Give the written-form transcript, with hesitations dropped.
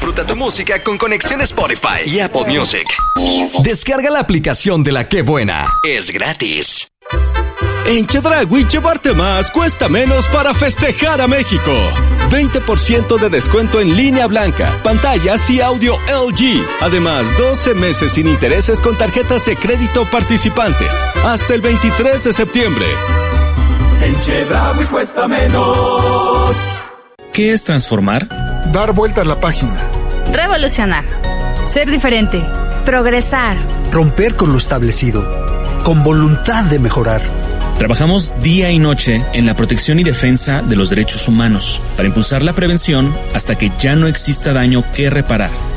Disfruta tu música con conexión Spotify y Apple Music. Descarga la aplicación de La Qué Buena. Es gratis. En Chedraui, llevarte más cuesta menos para festejar a México. 20% de descuento en línea blanca, pantallas y audio LG. Además, 12 meses sin intereses con tarjetas de crédito participantes. Hasta el 23 de septiembre. En Chedraui cuesta menos. ¿Qué es transformar? Dar vuelta a la página. Revolucionar. Ser diferente. Progresar. Romper con lo establecido. Con voluntad de mejorar. Trabajamos día y noche en la protección y defensa de los derechos humanos para impulsar la prevención hasta que ya no exista daño que reparar.